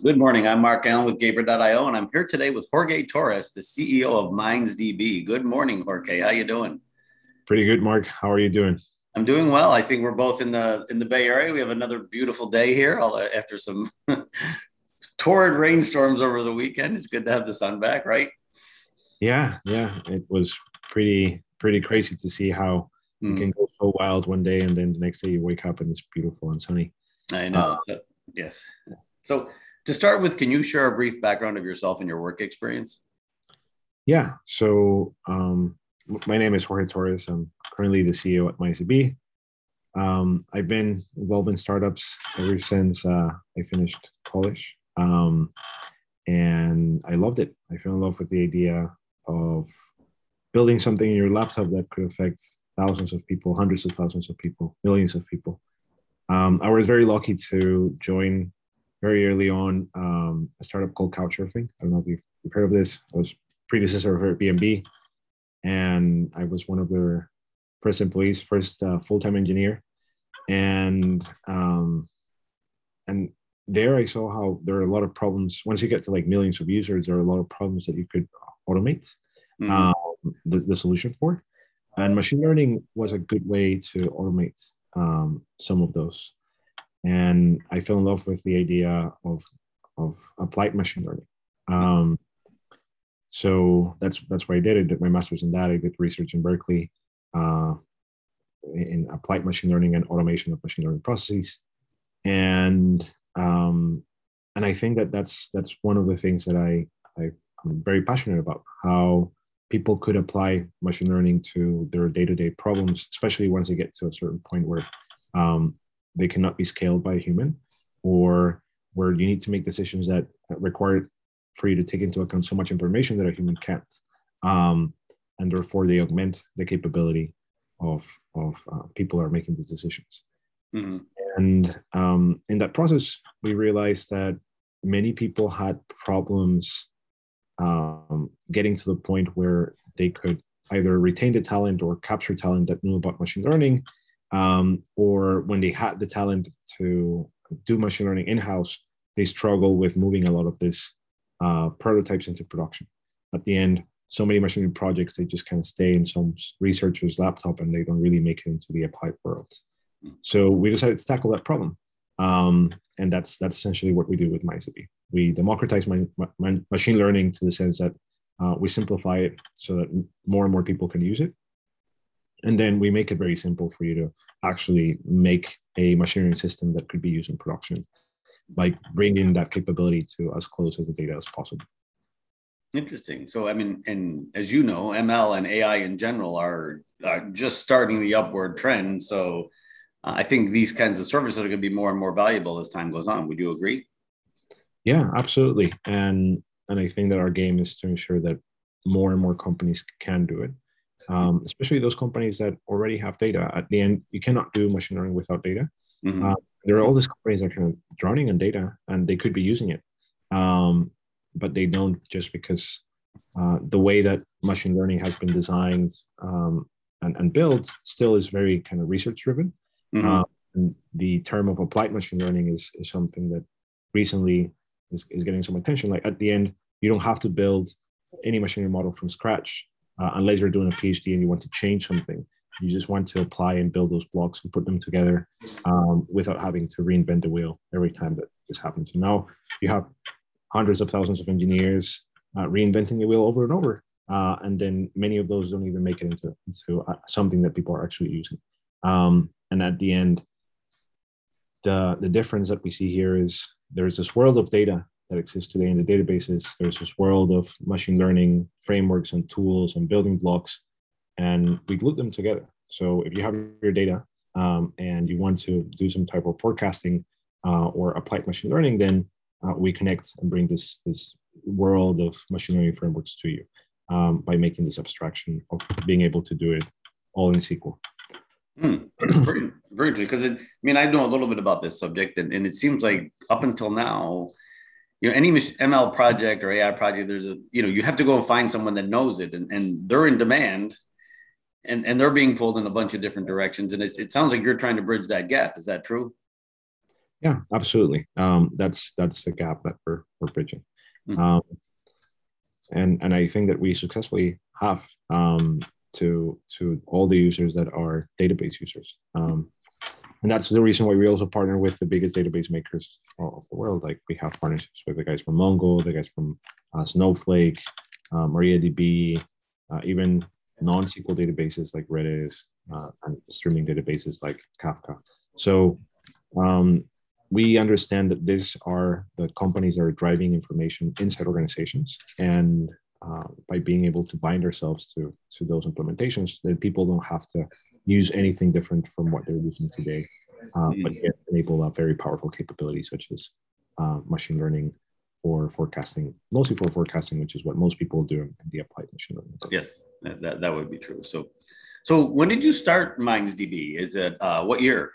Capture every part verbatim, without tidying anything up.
Good morning. I'm Mark Allen with Gaber dot io, and I'm here today with Jorge Torres, the C E O of MindsDB. Good morning, Jorge. How you doing? Pretty good, Mark. How are you doing? I'm doing well. I think we're both in the in the Bay Area. We have another beautiful day here, although after some torrid rainstorms over the weekend. It's good to have the sun back, right? Yeah, yeah. It was pretty pretty crazy to see how it Hmm. can go so wild one day and then the next day you wake up and it's beautiful and sunny. I Uh, know. Yes. So to start with, can you share a brief background of yourself and your work experience? yeah. So um, my name is Jorge Torres. I'm currently the C E O at MyCB. Um, I've been involved in startups ever since uh, I finished college, um, and I loved it. I fell in love with the idea of building something in your laptop that could affect thousands of people, hundreds of thousands of people, millions of people. Um, I was very lucky to join very early on um, a startup called Couchsurfing. I don't know if you've, you've heard of this. I was predecessor of Airbnb, and I was one of their first employees, first uh, full-time engineer, and um, and there I saw how there are a lot of problems. Once you get to like millions of users, there are a lot of problems that you could automate Hmm. um, the, the solution for. And machine learning was a good way to automate um, some of those. And I fell in love with the idea of of applied machine learning. Um, so that's that's what I did. I did my master's in that. I did research in Berkeley uh, in applied machine learning and automation of machine learning processes. And um, and I think that that's that's one of the things that I, I I'm very passionate about, how people could apply machine learning to their day-to-day problems, especially once they get to a certain point where um, they cannot be scaled by a human, or where you need to make decisions that require for you to take into account so much information that a human can't, um, and therefore they augment the capability of of uh, people who are making these decisions. Hmm. And um, in that process, we realized that many people had problems um, getting to the point where they could either retain the talent or capture talent that knew about machine learning, um, or when they had the talent to do machine learning in-house, they struggle with moving a lot of this uh, prototypes into production. At the end, so many machine learning projects, they just kind of stay in some researcher's laptop and they don't really make it into the applied world. So we decided to tackle that problem. Um, and that's that's essentially what we do with MyCB. We democratize my, my, machine learning to the sense that uh, we simplify it so that more and more people can use it. And then we make it very simple for you to actually make a machine learning system that could be used in production, like bringing that capability to as close as the data as possible. Interesting. So, I mean, and as you know, M L and A I in general are, are just starting the upward trend. So, uh, I think these kinds of services are going to be more and more valuable as time goes on. Would you agree? Yeah, absolutely. And and I think that our game is to ensure that more and more companies can do it, um, especially those companies that already have data. At the end, you cannot do machine learning without data. Uh, Hmm. there are all these companies that are kind of drowning in data, and they could be using it, um, but they don't, just because uh, the way that machine learning has been designed um, and, and built still is very kind of research driven. Hmm. Uh, and the term of applied machine learning is, is something that recently is, is getting some attention. Like at the end, you don't have to build any machine learning model from scratch uh, unless you're doing a PhD and you want to change something. You just want to apply and build those blocks and put them together um, without having to reinvent the wheel every time that this happens. So now you have hundreds of thousands of engineers uh, reinventing the wheel over and over. Uh, and then many of those don't even make it into, into uh, something that people are actually using. Um, and at the end, the, the difference that we see here is there's this world of data that exists today in the databases. There's this world of machine learning frameworks and tools and building blocks, and we glue them together. So if you have your data um, and you want to do some type of forecasting uh, or applied machine learning, then uh, we connect and bring this, this world of machine learning frameworks to you um, by making this abstraction of being able to do it all in S Q L. Hmm. Very, very true. Because I mean, I know a little bit about this subject, and, and it seems like up until now, you know, any M L project or A I project, there's a, you know, you have to go and find someone that knows it, and, and they're in demand, and, and they're being pulled in a bunch of different directions. And it, it sounds like you're trying to bridge that gap. Is that true? Yeah, absolutely. Um, that's that's the gap that we're we're bridging, Mm. um, and and I think that we successfully have, um, to to all the users that are database users, um, and that's the reason why we also partner with the biggest database makers of the world. Like we have partnerships with the guys from Mongo, the guys from uh, Snowflake, uh, MariaDB, uh, even non-S Q L databases like Redis, uh, and streaming databases like Kafka. So um, we understand that these are the companies that are driving information inside organizations, and uh, by being able to bind ourselves to to those implementations, then people don't have to use anything different from what they're using today, uh, but Mm. yet enable a very powerful capability such as uh, machine learning or forecasting, mostly for forecasting, which is what most people do in the applied machine learning. Yes, that, that, that would be true. So, so when did you start MindsDB? Is it uh, what year?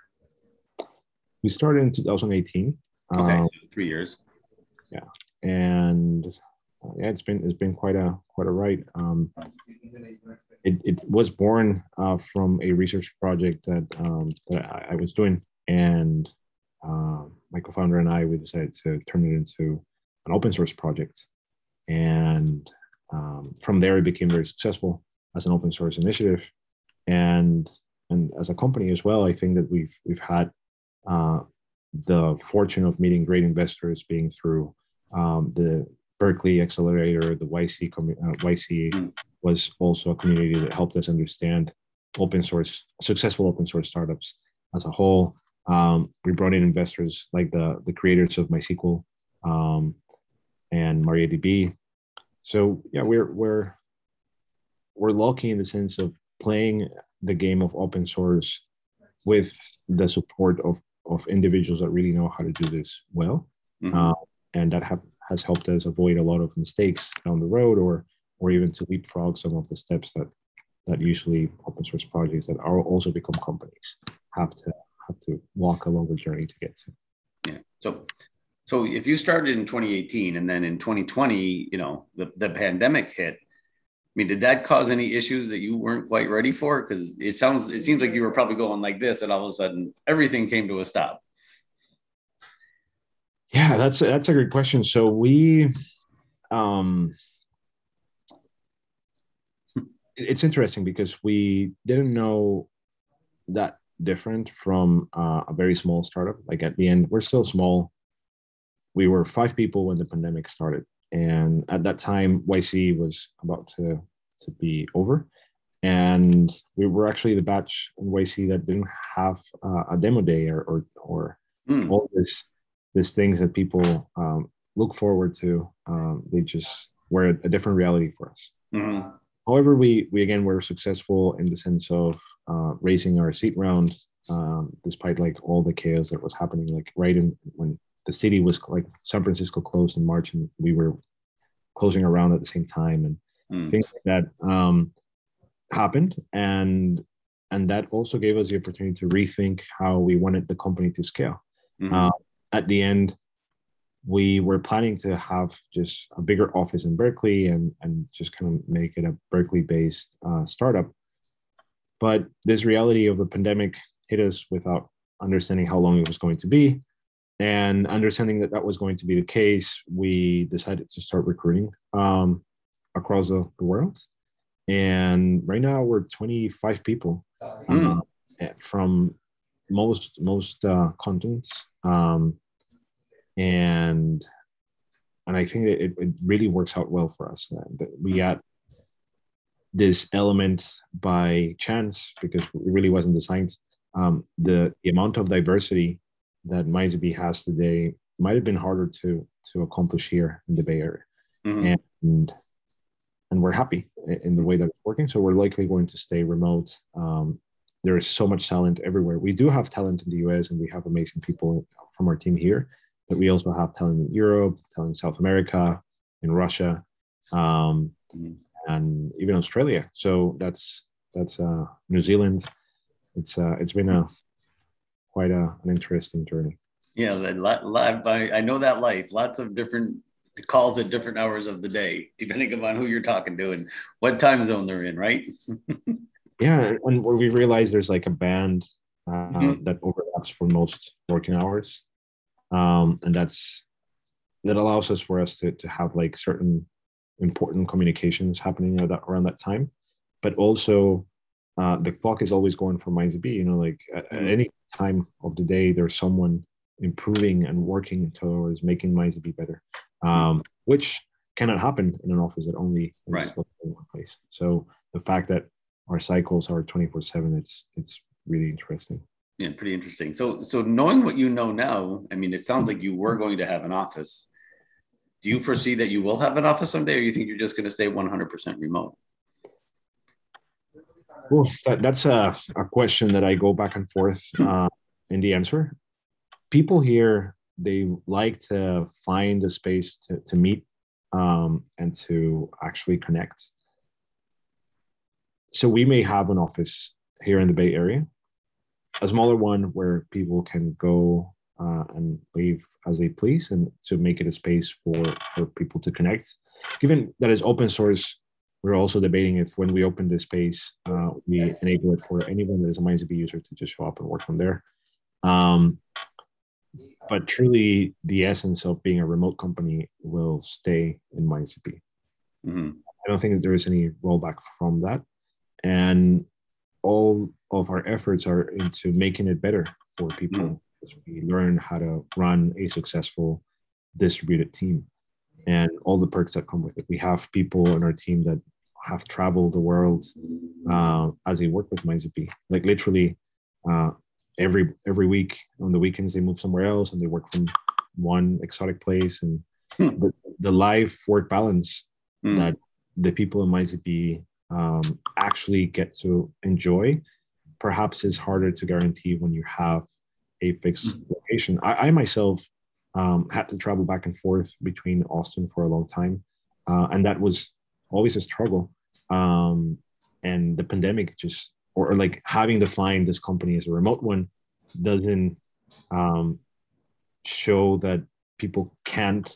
We started in two thousand eighteen. Okay, Um, so three years. yeah, and uh, yeah, it's been it's been quite a quite a ride. Um, it, it was born uh, from a research project that um, that I, I was doing, and uh, my co-founder and I, we decided to turn it into an open source project, and um, from there it became very successful as an open source initiative, and and as a company as well. I think that we've we've had uh, the fortune of meeting great investors, being through um, the Berkeley Accelerator, the Y C, uh, Y C Mm. was also a community that helped us understand open source, successful open source startups as a whole. Um, we brought in investors like the the creators of MySQL, um, and MariaDB. So yeah, we're we're we're lucky in the sense of playing the game of open source with the support of of individuals that really know how to do this well, Mm-hmm. uh, and that have, has helped us avoid a lot of mistakes down the road, or or even to leapfrog some of the steps that that usually open source projects that are also become companies have to have to walk a longer journey to get to. Yeah. So, so if you started in twenty eighteen and then in twenty twenty, you know, the, the pandemic hit, I mean, did that cause any issues that you weren't quite ready for? Because it sounds, it seems like you were probably going like this, and all of a sudden everything came to a stop. Yeah, that's that's a great question. So we, um, it's interesting because we didn't know that different from uh, a very small startup. Like at the end, we're still small. We were five people when the pandemic started, and at that time, Y C was about to to be over, and we were actually the batch in Y C that didn't have uh, a demo day, or or, or Mm. all this these things that people um, look forward to. Um, they just were a different reality for us. Mm-hmm. However, we we again were successful in the sense of uh, raising our seed round, um, despite like all the chaos that was happening. Like right in when the city was like San Francisco closed in March, and we were closing around at the same time, and Mm. things like that um, happened, and and that also gave us the opportunity to rethink how we wanted the company to scale. Mm-hmm. Uh, at the end, we were planning to have just a bigger office in Berkeley, and and just kind of make it a Berkeley based uh, startup. But this reality of the pandemic hit us without understanding how long it was going to be. And understanding that that was going to be the case, we decided to start recruiting um, across the, the world. And right now we're twenty-five people uh, Mm. from most most uh, continents. Um, and and I think that it, it really works out well for us. Uh, that we Mm. add this element by chance because it really wasn't designed. Um, the, the amount of diversity that MyZB has today might have been harder to to accomplish here in the Bay Area, Mm. and and we're happy in the way that it's working. So we're likely going to stay remote. Um, there is so much talent everywhere. We do have talent in the U S, and we have amazing people from our team here, but we also have talent in Europe, talent in South America, in Russia. Um, Mm. and even Australia. So that's that's uh, New Zealand. It's uh, it's been a quite a, an interesting journey. Yeah, that live. I, I know that life. Lots of different calls at different hours of the day, depending upon who you're talking to and what time zone they're in, right? Yeah, and where we realize there's like a band uh, Mm-hmm. that overlaps for most working hours. um, and that's that allows us for us to to have like certain important communications happening at that, around that time, but also uh, the clock is always going for MindZB. You know, like at, at Mm. any time of the day, there's someone improving and working towards making MindZB better, um, which cannot happen in an office that only is Right. in one place. So the fact that our cycles are twenty-four seven, it's it's really interesting. Yeah, pretty interesting. So, so knowing what you know now, I mean, it sounds like you were going to have an office. Do you foresee that you will have an office someday, or you think you're just going to stay one hundred percent remote? Well, that, that's a, a question that I go back and forth uh, in the answer. People here, they like to find a space to, to meet um, and to actually connect. So we may have an office here in the Bay Area, a smaller one where people can go uh, and leave as they please, and to make it a space for, for people to connect. Given that it's open source, we're also debating if when we open this space, uh, we enable it for anyone that is a MindZB user to just show up and work from there. Um, but truly, the essence of being a remote company will stay in MindZB. Mm-hmm. I don't think that there is any rollback from that. And all of our efforts are into making it better for people. Mm-hmm. As we learn how to run a successful distributed team and all the perks that come with it. We have people on our team that have traveled the world uh, as they work with MindZB. Like literally uh, every every week on the weekends, they move somewhere else and they work from one exotic place. And hmm. the, the life work balance mm. that the people in MindZB um, actually get to enjoy, perhaps is harder to guarantee when you have a fixed location. I, I myself um, had to travel back and forth between Austin for a long time. Uh, and that was always a struggle. Um, and the pandemic just, or, or like having defined this company as a remote one doesn't um, show that people can't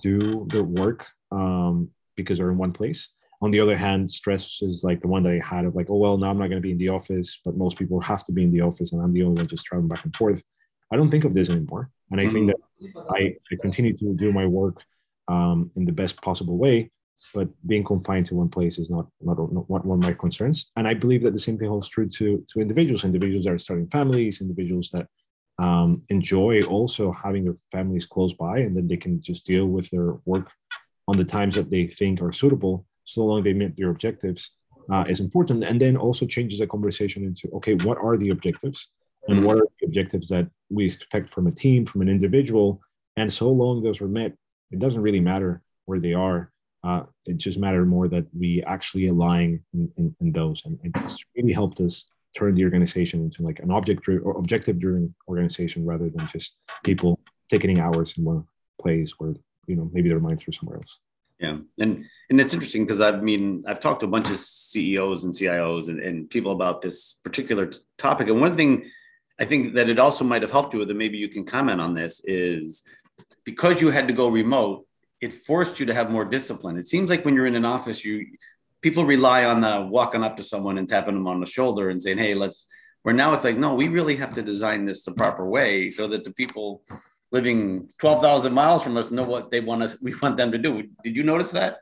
do the work um, because they're in one place. On the other hand, stress is like the one that I had of like, oh, well, now I'm not going to be in the office, but most people have to be in the office and I'm the only one just traveling back and forth. I don't think of this anymore. And I mm-hmm. think that I, I continue to do my work um, in the best possible way, but being confined to one place is not, not, not one of my concerns. And I believe that the same thing holds true to, to individuals, individuals that are starting families, individuals that um, enjoy also having their families close by, and then they can just deal with their work on the times that they think are suitable, so long they meet their objectives, uh, is important. And then also changes the conversation into, okay, what are the objectives? And what are the objectives that we expect from a team, from an individual? And so long those are met, it doesn't really matter where they are. Uh, it just matters more that we actually align in, in, in those. And it's really helped us turn the organization into like an object or objective-driven organization rather than just people ticketing hours in one place where, you know, maybe their minds are somewhere else. Yeah. And and it's interesting because I mean, I've talked to a bunch of C E Os and C I Os and, and people about this particular topic. And one thing I think that it also might have helped you with, and maybe you can comment on this, is because you had to go remote, it forced you to have more discipline. It seems like when you're in an office, you people rely on the walking up to someone and tapping them on the shoulder and saying, hey, let's, where now it's like, no, we really have to design this the proper way so that the people living twelve thousand miles from us know what they want us, we want them to do. Did you notice that?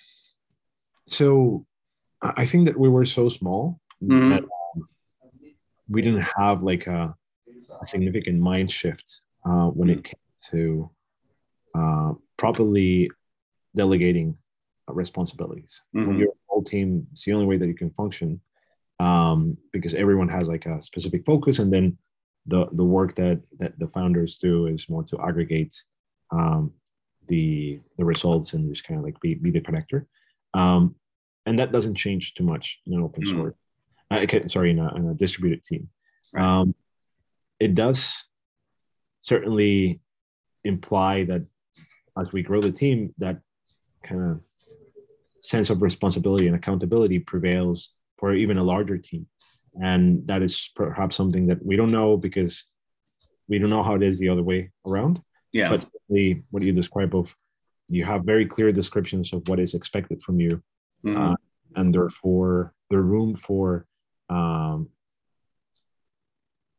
So I think that we were so small mm-hmm. that um, we didn't have like a, a significant mind shift uh, when mm-hmm. it came to uh, properly delegating uh, responsibilities. Mm-hmm. When you're a whole team, it's the only way that you can function um, because everyone has like a specific focus, and then the the work that that the founders do is more to aggregate um, the the results and just kind of like be be the connector, um, and that doesn't change too much in an open source. Mm. Uh, sorry, in a, in a distributed team, right. um, it does certainly imply that as we grow the team, that kind of sense of responsibility and accountability prevails for even a larger team. And that is perhaps something that we don't know because we don't know how it is the other way around. Yeah. But certainly what you describe of, you have very clear descriptions of what is expected from you. Mm-hmm. Uh, and therefore the room for um,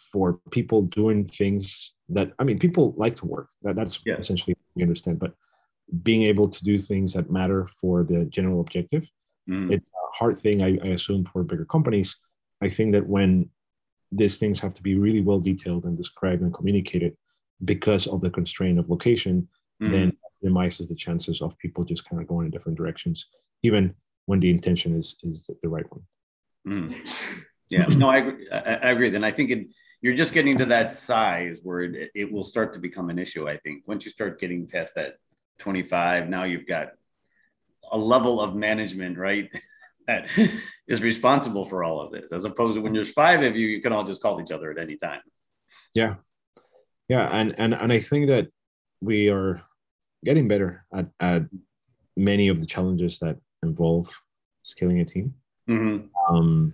for people doing things that, I mean, people like to work. That that's Yeah. essentially what we understand. But being able to do things that matter for the general objective, Mm. it's a hard thing, I, I assume, for bigger companies. I think that when these things have to be really well detailed and described and communicated because of the constraint of location, mm. then minimizes the chances of people just kind of going in different directions, even when the intention is is the right one. Mm. Yeah, no, I agree. I, I agree. Then I think it, you're just getting to that size where it, it will start to become an issue. I think once you start getting past that twenty-five, now you've got a level of management, right, that is responsible for all of this, as opposed to when there's five of you, you can all just call each other at any time. Yeah, yeah, and and and I think that we are getting better at, at many of the challenges that involve scaling a team. Mm-hmm. Um,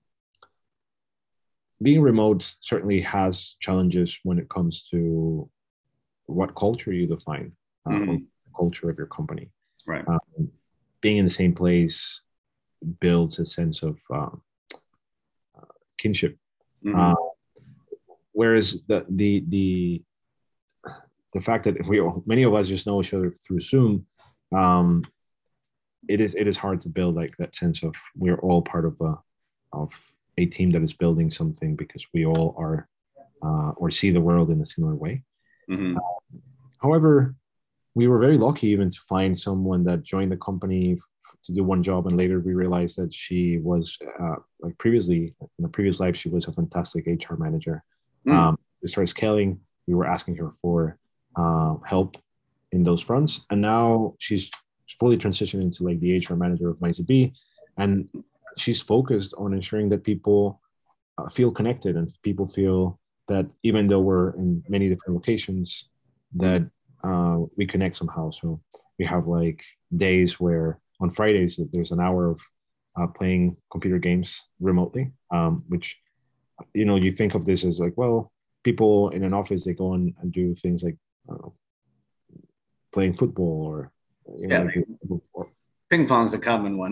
being remote certainly has challenges when it comes to what culture you define, uh, mm-hmm. or the culture of your company. Right. Um, being in the same place builds a sense of um, uh, kinship. Mm-hmm. Uh, whereas the the the the fact that we many of us just know each other through Zoom, um, it is it is hard to build like that sense of we're all part of a of a team that is building something because we all are uh, or see the world in a similar way. Mm-hmm. Uh, however, we were very lucky even to find someone that joined the company f- to do one job, and later we realized that she was uh, like previously in a previous life she was a fantastic H R manager. Mm. Um, we started scaling. We were asking her for uh, help in those fronts, and now she's fully transitioned into like the H R manager of MindZB, and she's focused on ensuring that people uh, feel connected and people feel that even though we're in many different locations, that uh, we connect somehow. So we have like days where on Fridays there's an hour of uh, playing computer games remotely, um, which, you know, you think of this as like, well, people in an office, they go on and do things like uh, playing football or, you know, yeah, like, or, ping pong's a common one.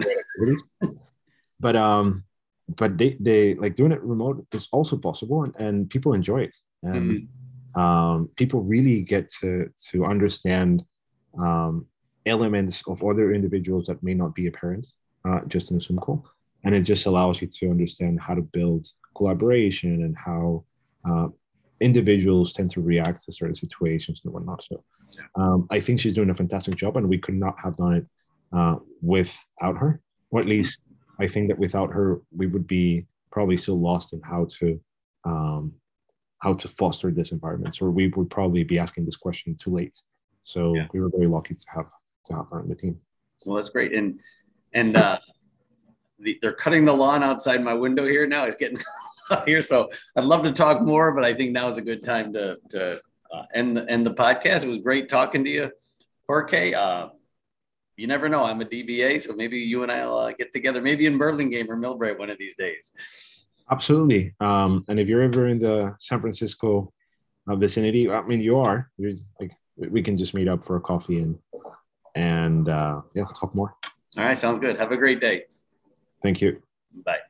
But um, but they they like doing it remote is also possible, and, and people enjoy it, and mm-hmm. um, people really get to to understand um, elements of other individuals that may not be apparent uh, just in a Zoom call, and it just allows you to understand how to build collaboration and how uh, individuals tend to react to certain situations and whatnot. So um, I think she's doing a fantastic job, and we could not have done it uh, without her, or at least. I think that without her, we would be probably still lost in how to um, how to foster this environment, or we would probably be asking this question too late. So yeah. We were very lucky to have to have her on the team. Well, that's great, and and uh, the, they're cutting the lawn outside my window here now. It's getting hot here, so I'd love to talk more, but I think now is a good time to to uh, end the, end the podcast. It was great talking to you, Jorge. Uh, You never know. I'm a D B A, so maybe you and I'll uh, get together, maybe in Burlingame or Millbrae one of these days. Absolutely. Um, and if you're ever in the San Francisco uh, vicinity, I mean, you are. You're, like, we can just meet up for a coffee and and uh, yeah, talk more. All right, sounds good. Have a great day. Thank you. Bye.